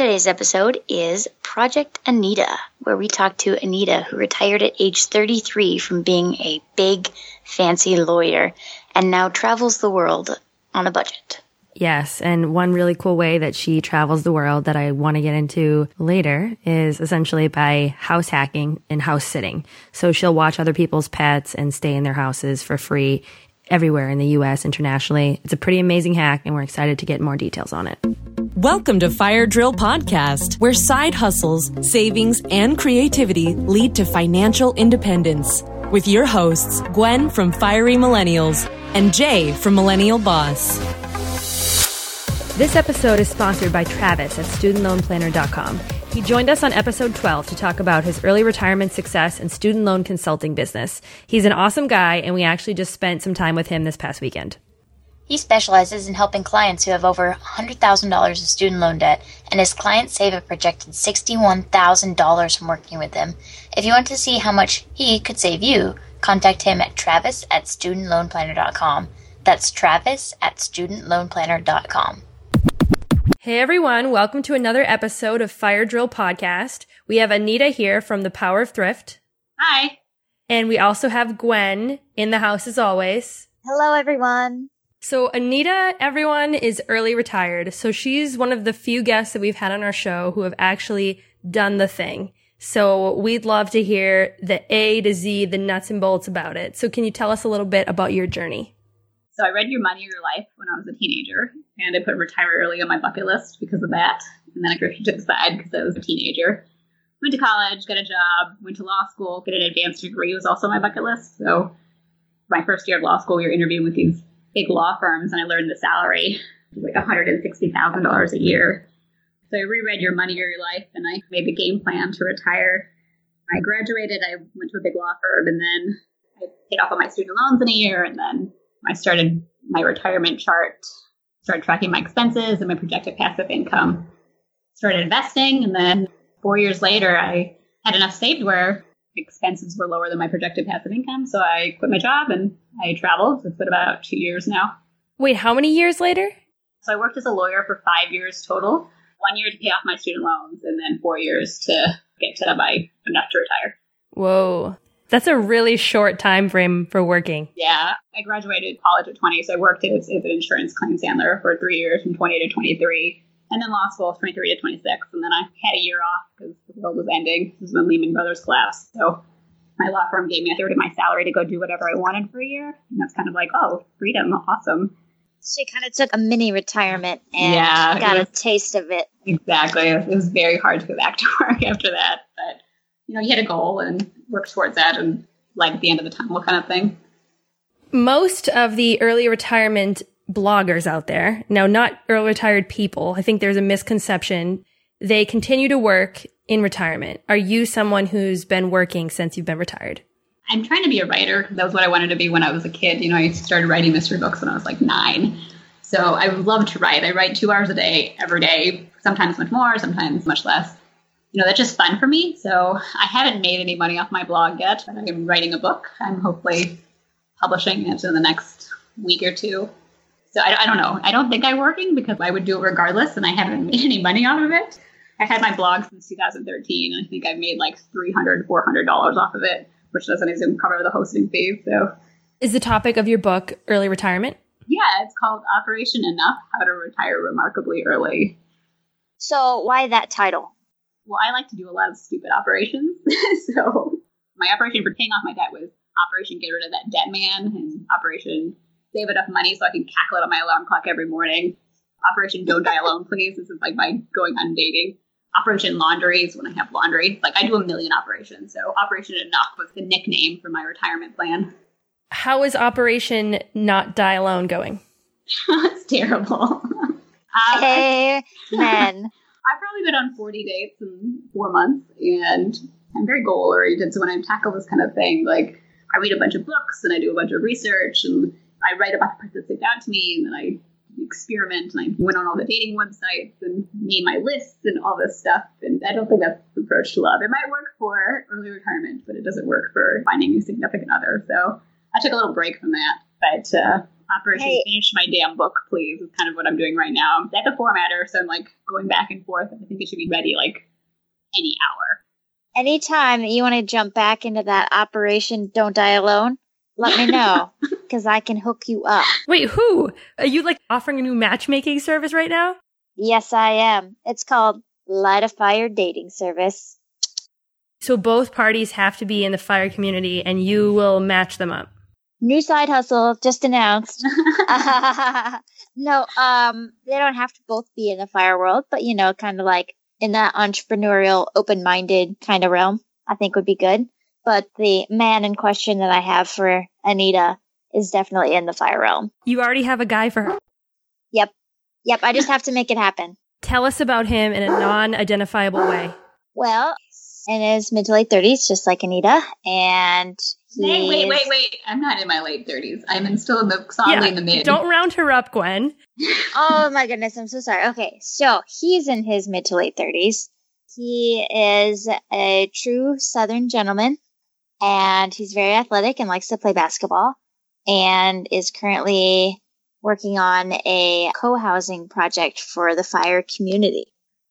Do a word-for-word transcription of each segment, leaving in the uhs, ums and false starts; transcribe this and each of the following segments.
Today's episode is Project Anita, where we talk to Anita, who retired at age thirty-three from being a big, fancy lawyer and now travels the world on a budget. Yes, and one really cool way that she travels the world that I want to get into later is essentially by house hacking and house sitting. So she'll watch other people's pets and stay in their houses for free everywhere in the U S, internationally. It's a pretty amazing hack, and we're excited to get more details on it. Welcome to Fire Drill Podcast, where side hustles, savings, and creativity lead to financial independence. With your hosts, Gwen from Fiery Millennials and Jay from Millennial Boss. This episode is sponsored by Travis at student loan planner dot com. He joined us on episode twelve to talk about his early retirement success and student loan consulting business. He's an awesome guy, and we actually just spent some time with him this past weekend. He specializes in helping clients who have over one hundred thousand dollars of student loan debt, and his clients save a projected sixty-one thousand dollars from working with him. If you want to see how much he could save you, contact him at Travis at student loan planner dot com. That's Travis at student loan planner dot com. Hey everyone, welcome to another episode of Fire Drill Podcast. We have Anita here from The Power of Thrift. Hi. And we also have Gwen in the house as always. Hello everyone. So Anita, everyone, is early retired. So she's one of the few guests that we've had on our show who have actually done the thing. So we'd love to hear the A to Z, the nuts and bolts about it. So can you tell us a little bit about your journey? So I read Your Money, Your Life when I was a teenager, and I put retire early on my bucket list because of that. And then I pushed it to the side because I was a teenager. Went to college, got a job, went to law school, get an advanced degree was also on my bucket list. So my first year of law school, we were interviewing with these big law firms, and I learned the salary was like one hundred sixty thousand dollars a year. So I reread Your Money, Your Life, and I made the game plan to retire. I graduated, I went to a big law firm, and then I paid off all my student loans in a year, and then I started my retirement chart, started tracking my expenses and my projected passive income, started investing, and then four years later, I had enough saved where expenses were lower than my projected passive income, so I quit my job and I traveled. It's been about two years now. Wait, how many years later? So I worked as a lawyer for five years total, one year to pay off my student loans, and then four years to get to my enough to retire. Whoa. That's a really short time frame for working. Yeah. I graduated college at twenty, so I worked as, as an insurance claims handler for three years from twenty to twenty-three. And then law school, twenty-three to twenty-six. And then I had a year off because the world was ending. This was when Lehman Brothers collapsed. So my law firm gave me a third of my salary to go do whatever I wanted for a year. And that's kind of like, oh, freedom. Awesome. She kind of took a mini retirement and yeah, got was, a taste of it. Exactly. It was very hard to go back to work after that. But, you know, you hit a goal and worked towards that and light at the end of the tunnel kind of thing. Most of the early retirement bloggers out there, now not early retired people, I think there's a misconception. They continue to work in retirement. Are you someone who's been working since you've been retired? I'm trying to be a writer. That was what I wanted to be when I was a kid. You know, I started writing mystery books when I was like nine. So I love to write. I write two hours a day, every day, sometimes much more, sometimes much less. You know, that's just fun for me. So I haven't made any money off my blog yet, but I'm writing a book. I'm hopefully publishing it in the next week or two. So I, I don't know. I don't think I'm working because I would do it regardless, and I haven't made any money off of it. I've had my blog since two thousand thirteen. I think I've made like three hundred dollars, four hundred dollars off of it, which doesn't even cover the hosting fees. So, is the topic of your book early retirement? Yeah, it's called Operation Enough: How to Retire Remarkably Early. So why that title? Well, I like to do a lot of stupid operations. So my operation for paying off my debt was Operation Get Rid of That Debt Man, and Operation Save Enough Money so I can cackle it on my alarm clock every morning. Operation Don't Die Alone, Please. This is like my going on dating. Operation Laundry is when I have laundry. Like I do a million operations. So Operation Enough was the nickname for my retirement plan. How is Operation Not Die Alone going? It's terrible. uh, Hey, man. I've probably been on forty dates in four months, and I'm very goal oriented. So when I tackle this kind of thing, like I read a bunch of books and I do a bunch of research and I write about the person that stick out to me, and then I experiment and I went on all the dating websites and made my lists and all this stuff. And I don't think that's the approach to love. It might work for early retirement, but it doesn't work for finding a significant other. So I took a little break from that. But uh, Operation Hey. Finish My Damn Book, please, is kind of what I'm doing right now. I'm at the formatter, so I'm like going back and forth. I think it should be ready like any hour. Anytime that you want to jump back into that Operation Don't Die Alone, let me know, because I can hook you up. Wait, who? Are you like offering a new matchmaking service right now? Yes, I am. It's called Light a Fire Dating Service. So both parties have to be in the fire community and you will match them up. New side hustle just announced. No, um, they don't have to both be in the fire world, but you know, kind of like in that entrepreneurial, open-minded kind of realm, I think would be good. But the man in question that I have for Anita is definitely in the fire realm. You already have a guy for her. Yep. Yep, I just have to make it happen. Tell us about him in a non-identifiable way. Well, in his mid to late thirties, just like Anita, and Hey, wait, he's- wait, wait. I'm not in my late thirties. I'm in, still in the solidly in the mid. Don't round her up, Gwen. Oh my goodness, I'm so sorry. Okay, so he's in his mid to late thirties. He is a true Southern gentleman, and he's very athletic and likes to play basketball, and is currently working on a co-housing project for the fire community.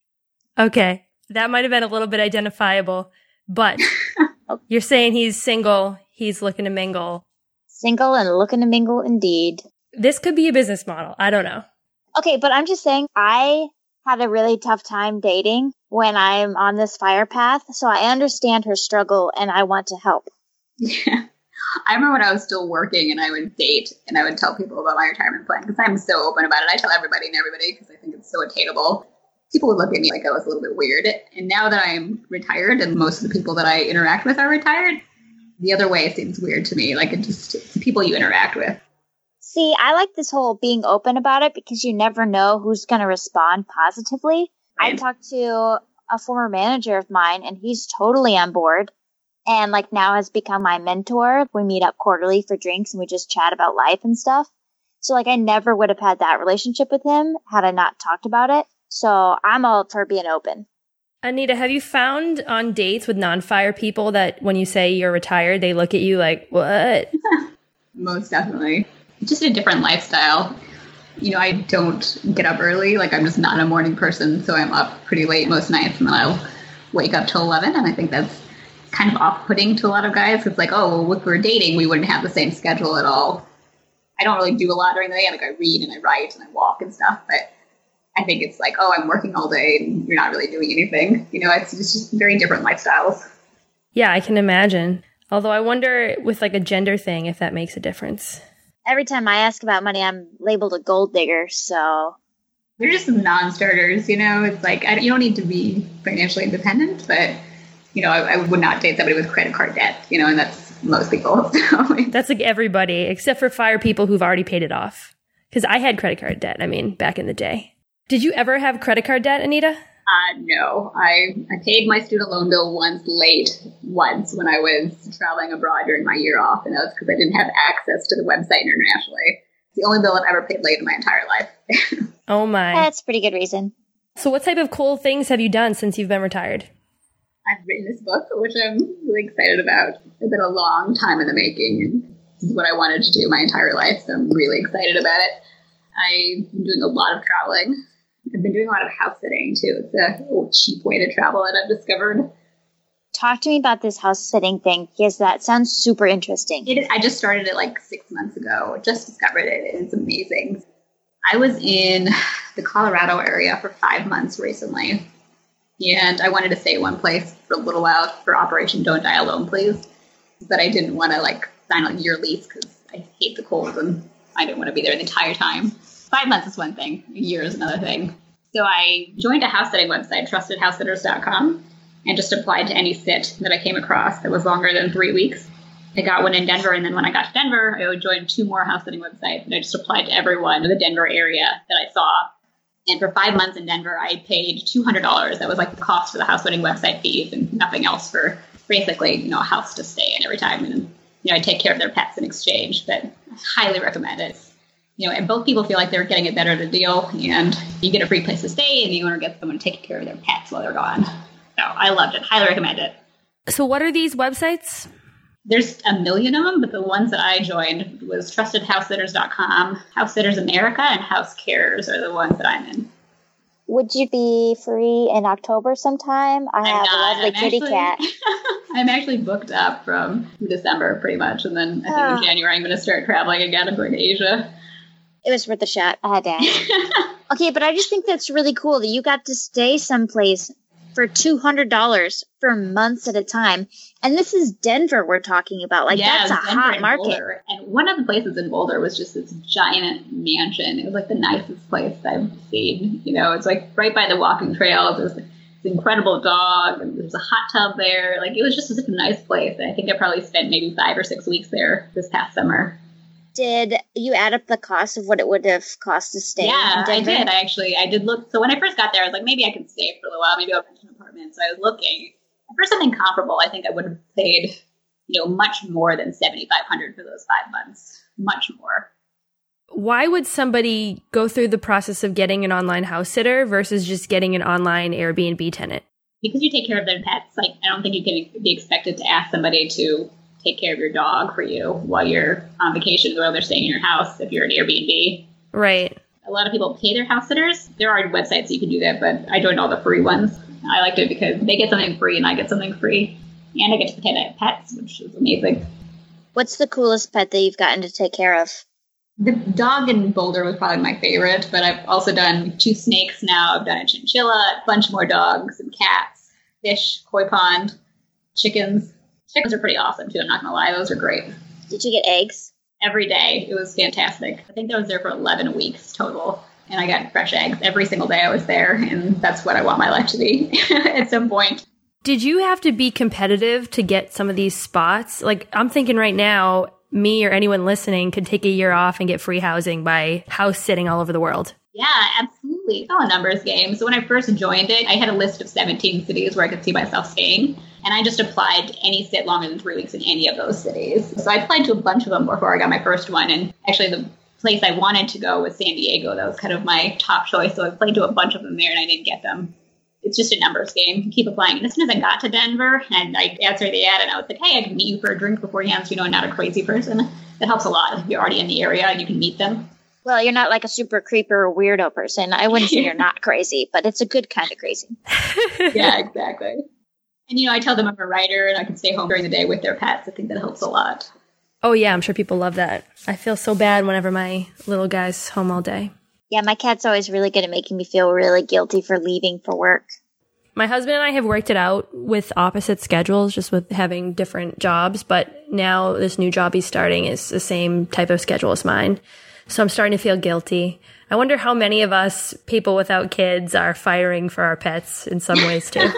Okay, that might have been a little bit identifiable, but you're saying he's single, he's looking to mingle. Single and looking to mingle indeed. This could be a business model. I don't know. Okay, but I'm just saying, I had a really tough time dating when I'm on this fire path, so I understand her struggle and I want to help. Yeah. I remember when I was still working and I would date and I would tell people about my retirement plan because I'm so open about it. I tell everybody and everybody because I think it's so attainable. People would look at me like I was a little bit weird. And now that I'm retired and most of the people that I interact with are retired, the other way seems weird to me. Like it just, it's the people you interact with. See, I like this whole being open about it because you never know who's going to respond positively. I Right. talked to a former manager of mine and he's totally on board and like now has become my mentor. We meet up quarterly for drinks and we just chat about life and stuff. So like I never would have had that relationship with him had I not talked about it. So I'm all for being open. Anita, have you found on dates with non-fire people that when you say you're retired, they look at you like, what? Most definitely. Just a different lifestyle. You know, I don't get up early. Like, I'm just not a morning person, so I'm up pretty late most nights, and then I'll wake up till eleven, and I think that's kind of off-putting to a lot of guys. It's like, oh, well, if we were dating, we wouldn't have the same schedule at all. I don't really do a lot during the day. Like, I read and I write and I walk and stuff, but I think it's like, oh, I'm working all day, and you're not really doing anything. You know, it's just very different lifestyles. Yeah, I can imagine. Although I wonder with like a gender thing if that makes a difference. Every time I ask about money, I'm labeled a gold digger, so... They're just non-starters, you know? It's like, I, you don't need to be financially independent, but, you know, I, I would not date somebody with credit card debt, you know, and that's most people. So. That's like everybody, except for fire people who've already paid it off. Because I had credit card debt, I mean, back in the day. Did you ever have credit card debt, Anita? Uh, no, I, I paid my student loan bill once late, once when I was traveling abroad during my year off, and that was because I didn't have access to the website internationally. It's the only bill I've ever paid late in my entire life. Oh my. That's a pretty good reason. So what type of cool things have you done since you've been retired? I've written this book, which I'm really excited about. It's been a long time in the making, and this is what I wanted to do my entire life, so I'm really excited about it. I've been doing a lot of traveling. I've been doing a lot of house sitting, too. It's a old, cheap way to travel that I've discovered. Talk to me about this house sitting thing, because that sounds super interesting. It is, I just started it like six months ago. Just discovered it. It's amazing. I was in the Colorado area for five months recently, and I wanted to stay one place for a little while for Operation Don't Die Alone, Please. But I didn't want to like sign a year lease because I hate the cold and I didn't want to be there the entire time. Five months is one thing. A year is another thing. So I joined a house sitting website, trusted house sitters dot com, and just applied to any sit that I came across that was longer than three weeks. I got one in Denver, and then when I got to Denver, I would join two more house sitting websites, and I just applied to everyone in the Denver area that I saw. And for five months in Denver, I paid two hundred dollars. That was like the cost of the house sitting website fees and nothing else for basically, you know, a house to stay in every time. And, you know, I take care of their pets in exchange, but I highly recommend it. You know, and both people feel like they're getting a better deal, and you get a free place to stay, and the owner gets someone to take care of their pets while they're gone. So I loved it. Highly recommend it. So what are these websites? There's a million of them, but the ones that I joined was trusted house sitters dot com, House Sitters America, and House Cares are the ones that I'm in. Would you be free in October sometime? I I'm have not. a lovely I'm kitty actually, cat. I'm actually booked up from December pretty much, and then I think Oh. in January I'm going to start traveling again. I'm going to Asia. It was worth a shot. I had to ask. Okay, but I just think that's really cool that you got to stay someplace for two hundred dollars for months at a time. And this is Denver we're talking about. Like, yeah, that's a Denver hot and market. Boulder. And one of the places in Boulder was just this giant mansion. It was like the nicest place I've seen. You know, it's like right by the walking trails. There's this incredible dog, and there's a hot tub there. Like, it was just such a nice place. And I think I probably spent maybe five or six weeks there this past summer. Did you add up the cost of what it would have cost to stay Yeah, in Denver? I did. I actually, I did look. So when I first got there, I was like, maybe I could stay for a little while. Maybe I'll rent an apartment. So I was looking. For something comparable, I think I would have paid, you know, much more than seventy-five hundred dollars for those five months. Much more. Why would somebody go through the process of getting an online house sitter versus just getting an online Airbnb tenant? Because you take care of their pets, like, I don't think you can be expected to ask somebody to take care of your dog for you while you're on vacation, while they're staying in your house if you're an Airbnb. Right. A lot of people pay their house sitters. There are websites you can do that, but I joined all the free ones. I liked it because they get something free and I get something free. And I get to pretend I have pets, which is amazing. What's the coolest pet that you've gotten to take care of? The dog in Boulder was probably my favorite, but I've also done two snakes now. I've done a chinchilla, a bunch more dogs and cats, fish, koi pond, chickens. Chickens are pretty awesome, too. I'm not going to lie. Those are great. Did you get eggs? Every day. It was fantastic. I think I was there for eleven weeks total. And I got fresh eggs every single day I was there. And that's what I want my life to be at some point. Did you have to be competitive to get some of these spots? Like, I'm thinking right now, me or anyone listening could take a year off and get free housing by house sitting all over the world. Yeah, absolutely. It's all a numbers game. So when I first joined it, I had a list of seventeen cities where I could see myself staying. And I just applied to any sit longer than three weeks in any of those cities. So I applied to a bunch of them before I got my first one. And actually the place I wanted to go was San Diego. That was kind of my top choice. So I applied to a bunch of them there and I didn't get them. It's just a numbers game. You keep applying. And as soon as I got to Denver and I answered the ad and I was like, hey, I can meet you for a drink beforehand so you know I'm not a crazy person. That helps a lot if you're already in the area and you can meet them. Well, you're not like a super creeper or weirdo person. I wouldn't say you're not crazy, but it's a good kind of crazy. Yeah, exactly. And, you know, I tell them I'm a writer and I can stay home during the day with their pets. I think that helps a lot. Oh, yeah, I'm sure people love that. I feel so bad whenever my little guy's home all day. Yeah, my cat's always really good at making me feel really guilty for leaving for work. My husband and I have worked it out with opposite schedules, just with having different jobs. But now this new job he's starting is the same type of schedule as mine. So I'm starting to feel guilty. I wonder how many of us, people without kids, are firing for our pets in some ways too.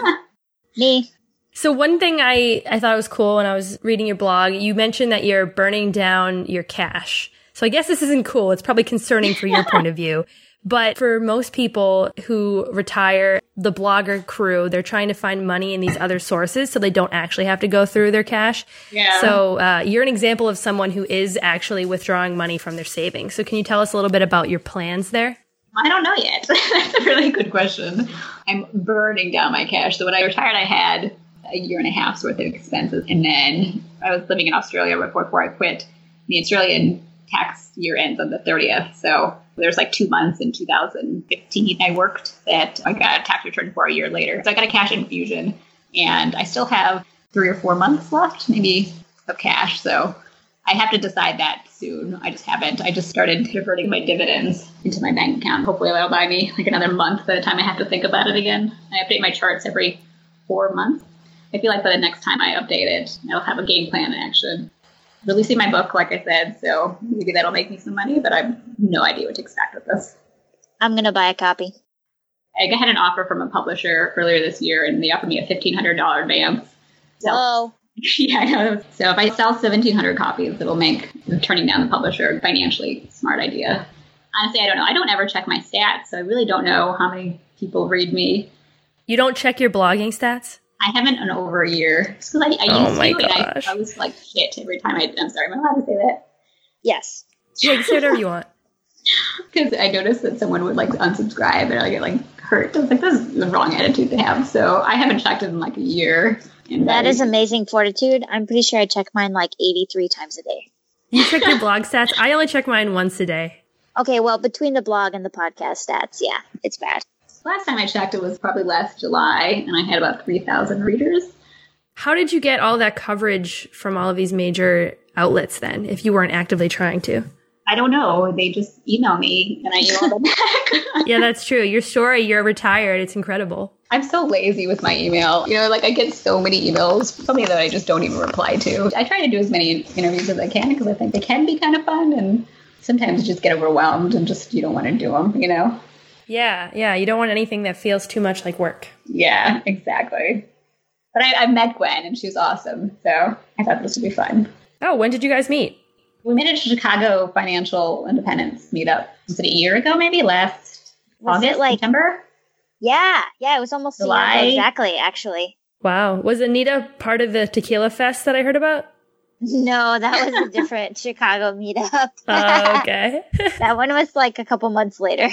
Me. So one thing I, I thought was cool when I was reading your blog, you mentioned that you're burning down your cash. So I guess this isn't cool. It's probably concerning for your point of view. But for most people who retire, the blogger crew, they're trying to find money in these other sources so they don't actually have to go through their cash. Yeah. So uh, you're an example of someone who is actually withdrawing money from their savings. So can you tell us a little bit about your plans there? I don't know yet. That's a really good question. I'm burning down my cash. So when I retired, I had a year and a half's worth of expenses. And then I was living in Australia before, before I quit. The Australian tax year ends on the thirtieth. So there's like two months in two thousand fifteen I worked that I got a tax return for a year later. So I got a cash infusion and I still have three or four months left, maybe, of cash. So I have to decide that soon. I just haven't. I just started diverting my dividends into my bank account. Hopefully that'll buy me like another month by the time I have to think about it again. I update my charts every four months. I feel like by the next time I update it, I'll have a game plan in action. Releasing my book, like I said, so maybe that'll make me some money, but I have no idea what to expect with this. I'm going to buy a copy. I had an offer from a publisher earlier this year, and they offered me a fifteen hundred dollars advance. So, Whoa. yeah, I know. So if I sell seventeen hundred copies, it'll make turning down the publisher a financially smart idea. Honestly, I don't know. I don't ever check my stats, so I really don't know how many people read me. You don't check your blogging stats? I haven't in over a year. Just because I, I Oh used my to, and I, gosh. I was like shit every time I. I'm sorry, am I allowed to say that? Yes. Yeah, you can say whatever you want. Because I noticed that someone would like unsubscribe and I get like hurt. I was like, this is the wrong attitude to have. So I haven't checked it in like a year. And That I- is amazing fortitude. I'm pretty sure I check mine like eighty-three times a day. You check your blog stats? I only check mine once a day. Okay, well, between the blog and the podcast stats, yeah, it's bad. Last time I checked, it was probably last July, and I had about three thousand readers. How did you get all that coverage from all of these major outlets then, if you weren't actively trying to? I don't know. They just email me, and I email them back. Yeah, that's true. Your story, you're retired. It's incredible. I'm so lazy with my email. You know, like I get so many emails, so many that I just don't even reply to. I try to do as many interviews as I can because I think they can be kind of fun, and sometimes you just get overwhelmed and just you don't want to do them, you know? Yeah, yeah. You don't want anything that feels too much like work. Yeah, exactly. But I, I met Gwen, and she was awesome, so I thought this would be fun. Oh, when did you guys meet? We met at a Chicago Financial Independence meetup. Was it a year ago, maybe? Last Was August, it like- September? Yeah, yeah, it was almost a year July? ago, exactly, actually. Wow. Was Anita part of the Tequila Fest that I heard about? No, that was a different Chicago meetup. Oh, okay. That one was like a couple months later.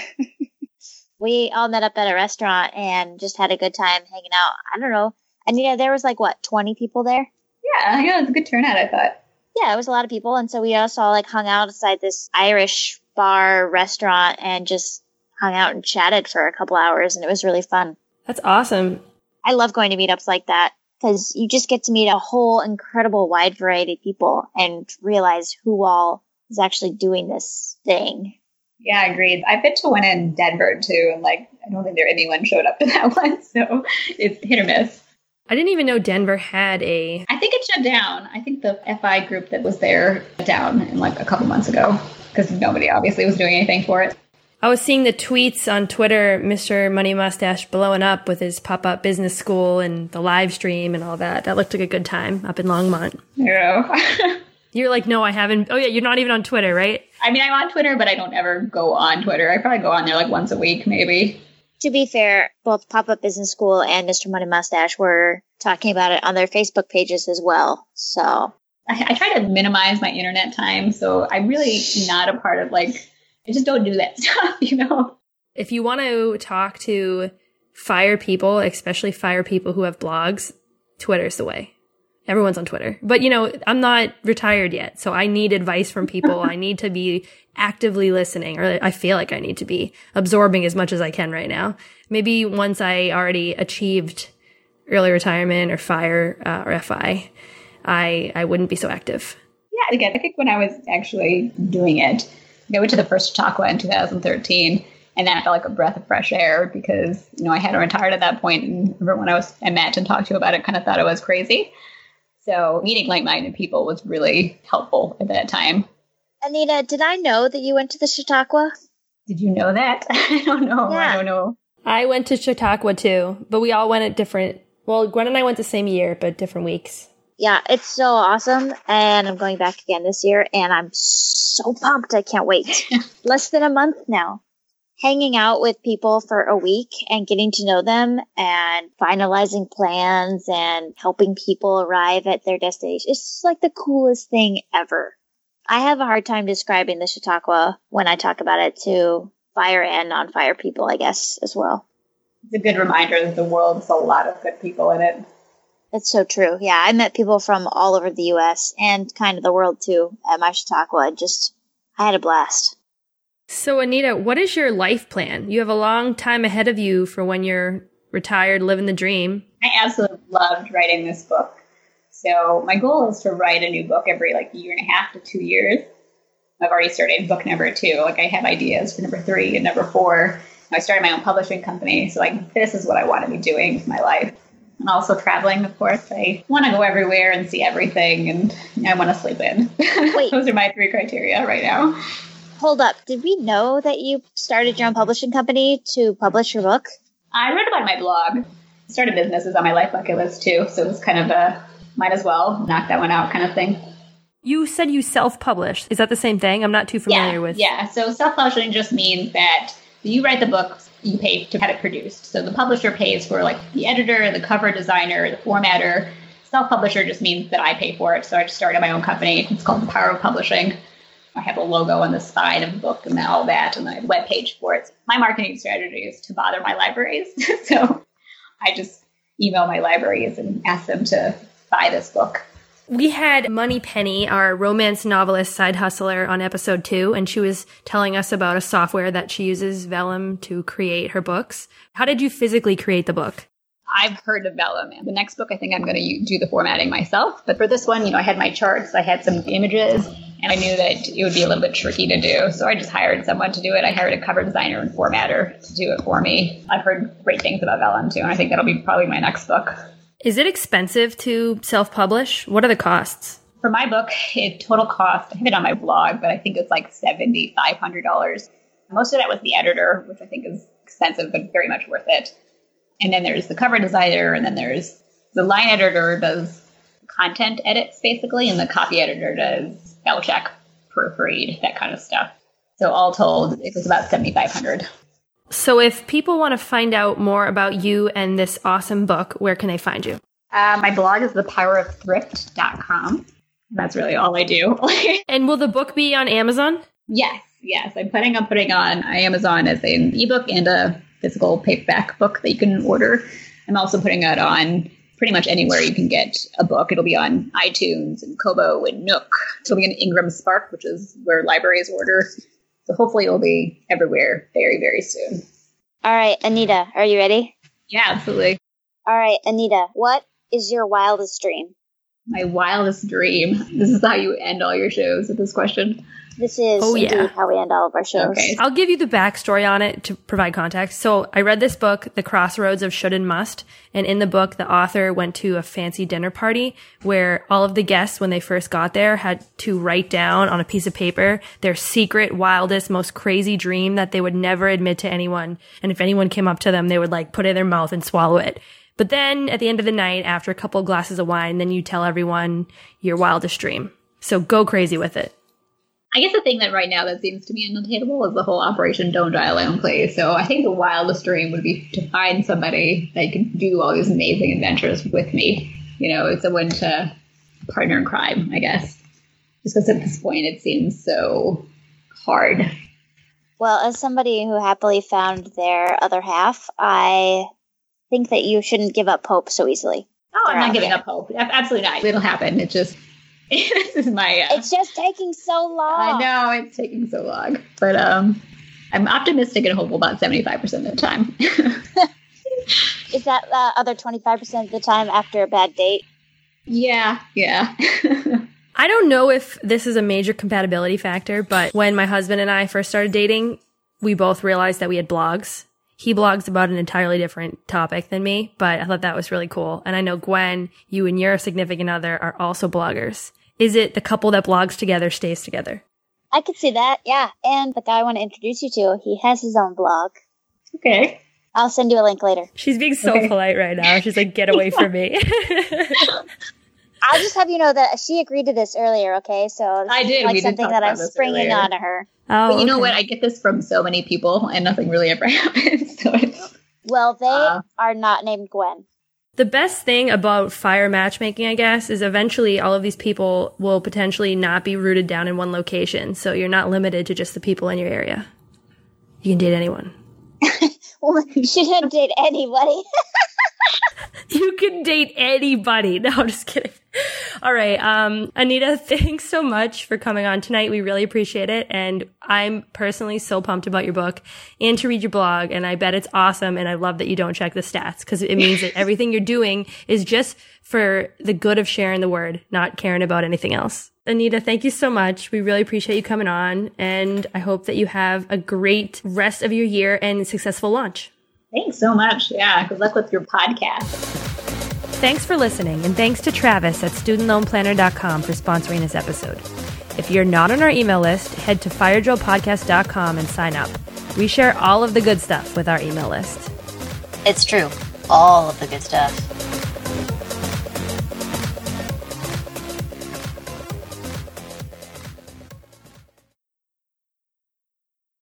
We all met up at a restaurant and just had a good time hanging out. I don't know. Anita, there was like, what, twenty people there? Yeah, yeah, it was a good turnout, I thought. Yeah, it was a lot of people. And so we also like hung out outside this Irish bar restaurant and just hung out and chatted for a couple hours. And it was really fun. That's awesome. I love going to meetups like that because you just get to meet a whole incredible wide variety of people and realize who all is actually doing this thing. Yeah, agreed. I've been to one in Denver, too, and, like, I don't think there anyone showed up to that one, so it's hit or miss. I didn't even know Denver had a... I think it shut down. I think the F I group that was there shut down in, like, a couple months ago because nobody obviously was doing anything for it. I was seeing the tweets on Twitter, Mister Money Mustache blowing up with his pop-up business school and the live stream and all that. That looked like a good time up in Longmont. You know? You're like, no, I haven't. Oh, yeah, you're not even on Twitter, right? I mean, I'm on Twitter, but I don't ever go on Twitter. I probably go on there, like, once a week, maybe. To be fair, both Pop-Up Business School and Mister Money Mustache were talking about it on their Facebook pages as well. So I, I try to minimize my internet time, so I'm really not a part of, like, I just don't do that stuff, you know? If you want to talk to fire people, especially fire people who have blogs, Twitter's the way. Everyone's on Twitter. But, you know, I'm not retired yet, so I need advice from people. I need to be actively listening, or I feel like I need to be absorbing as much as I can right now. Maybe once I already achieved early retirement or fire uh, or F I, I, I wouldn't be so active. Yeah, again, I think when I was actually doing it, I went to the first Chautauqua in two thousand thirteen, and that felt like a breath of fresh air because, you know, I hadn't retired at that point, and everyone I was I met and talked to about it kind of thought I was crazy. So meeting like-minded people was really helpful at that time. Anita, did I know that you went to the Chautauqua? Did you know that? I don't know. Yeah. I don't know. I went to Chautauqua too, but we all went at different, well, Gwen and I went the same year, but different weeks. Yeah, it's so awesome. And I'm going back again this year, and I'm so pumped. I can't wait. Less than a month now. Hanging out with people for a week and getting to know them and finalizing plans and helping people arrive at their destination. It's just like the coolest thing ever. I have a hard time describing the Chautauqua when I talk about it to fire and non-fire people, I guess, as well. It's a good reminder that the world has a lot of good people in it. It's so true. Yeah, I met people from all over the U S and kind of the world, too, at my Chautauqua. Just, I had a blast. So, Anita, what is your life plan? You have a long time ahead of you for when you're retired, living the dream. I absolutely loved writing this book. So my goal is to write a new book every like year and a half to two years. I've already started book number two. Like I have ideas for number three and number four. I started my own publishing company. So like this is what I want to be doing with my life. And also traveling, of course. I want to go everywhere and see everything, and I want to sleep in. Wait. Those are my three criteria right now. Hold up. Did we know that you started your own publishing company to publish your book? I read about my blog. Started businesses on my life bucket list too. So it was kind of a might as well knock that one out kind of thing. You said you self-published. Is that the same thing? I'm not too familiar yeah, with. Yeah. So self-publishing just means that you write the book, you pay to have it produced. So the publisher pays for like the editor, the cover designer, the formatter. Self-publisher just means that I pay for it. So I just started my own company. It's called The Power of Publishing. I have a logo on the side of the book and all that, and a web page for it. My marketing strategy is to bother my libraries. So I just email my libraries and ask them to buy this book. We had Money Penny, our romance novelist side hustler, on episode two, and she was telling us about a software that she uses, Vellum, to create her books. How did you physically create the book? I've heard of Vellum. The next book, I think I'm going to do the formatting myself. But for this one, you know, I had my charts, I had some images, and I knew that it would be a little bit tricky to do. So I just hired someone to do it. I hired a cover designer and formatter to do it for me. I've heard great things about Vellum, too, and I think that'll be probably my next book. Is it expensive to self-publish? What are the costs? For my book, it total cost, I have it on my blog, but I think it's like seven thousand five hundred dollars. Most of that was the editor, which I think is expensive, but very much worth it. And then there's the cover designer, and then there's the line editor does content edits, basically, and the copy editor does spell check, proofread, that kind of stuff. So all told, it was about seven thousand five hundred dollars. So if people want to find out more about you and this awesome book, where can they find you? Uh, my blog is the power of thrift dot com. That's really all I do. And will the book be on Amazon? Yes, yes. I'm planning on putting on Amazon as an ebook and a physical paperback book that you can order. I'm also putting it on pretty much anywhere you can get a book. It'll be on iTunes and Kobo and Nook. It'll be on Ingram Spark, which is where libraries order. So hopefully it'll be everywhere very, very soon. All right, Anita, are you ready? Yeah, absolutely. All right, Anita, what is your wildest dream? My wildest dream. This is how you end all your shows with this question. This is oh, indeed yeah. how we end all of our shows. Okay. I'll give you the backstory on it to provide context. So I read this book, The Crossroads of Should and Must. And in the book, the author went to a fancy dinner party where all of the guests, when they first got there, had to write down on a piece of paper their secret, wildest, most crazy dream that they would never admit to anyone. And if anyone came up to them, they would like put it in their mouth and swallow it. But then at the end of the night, after a couple of glasses of wine, then you tell everyone your wildest dream. So go crazy with it. I guess the thing that right now that seems to be unattainable is the whole Operation Don't Die Alone play. So I think the wildest dream would be to find somebody that could do all these amazing adventures with me. You know, someone to partner in crime, I guess. Just because at this point it seems so hard. Well, as somebody who happily found their other half, I think that you shouldn't give up hope so easily. Oh, I'm They're not giving there. up hope. Absolutely not. It'll happen. It just... this is my... Uh, it's just taking so long. I know, it's taking so long. But um, I'm optimistic and hopeful about seventy-five percent of the time. Is that uh, other twenty-five percent of the time after a bad date? Yeah, yeah. I don't know if this is a major compatibility factor, but when my husband and I first started dating, we both realized that we had blogs. He blogs about an entirely different topic than me, but I thought that was really cool. And I know, Gwen, you and your significant other are also bloggers. Is it the couple that blogs together stays together? I could see that, yeah. And the guy I want to introduce you to, he has his own blog. Okay. I'll send you a link later. She's being so okay. polite right now. She's like, get away from me. I'll just have you know that she agreed to this earlier, okay? So I did. like we something did that I'm springing earlier. onto her. Oh, but you know okay. what? I get this from so many people, and nothing really ever happens. So it's, well, they uh, are not named Gwen. The best thing about fire matchmaking, I guess, is eventually all of these people will potentially not be rooted down in one location. So you're not limited to just the people in your area. You can date anyone. Well, you shouldn't date anybody. You can date anybody. No, I'm just kidding. All right. Um, Anita, thanks so much for coming on tonight. We really appreciate it. And I'm personally so pumped about your book and to read your blog. And I bet it's awesome. And I love that you don't check the stats because it means that everything you're doing is just for the good of sharing the word, not caring about anything else. Anita, thank you so much. We really appreciate you coming on. And I hope that you have a great rest of your year and successful launch. Thanks so much. Yeah. Good luck with your podcast. Thanks for listening, and thanks to Travis at student loan planner dot com for sponsoring this episode. If you're not on our email list, head to fire drill podcast dot com and sign up. We share all of the good stuff with our email list. It's true. All of the good stuff.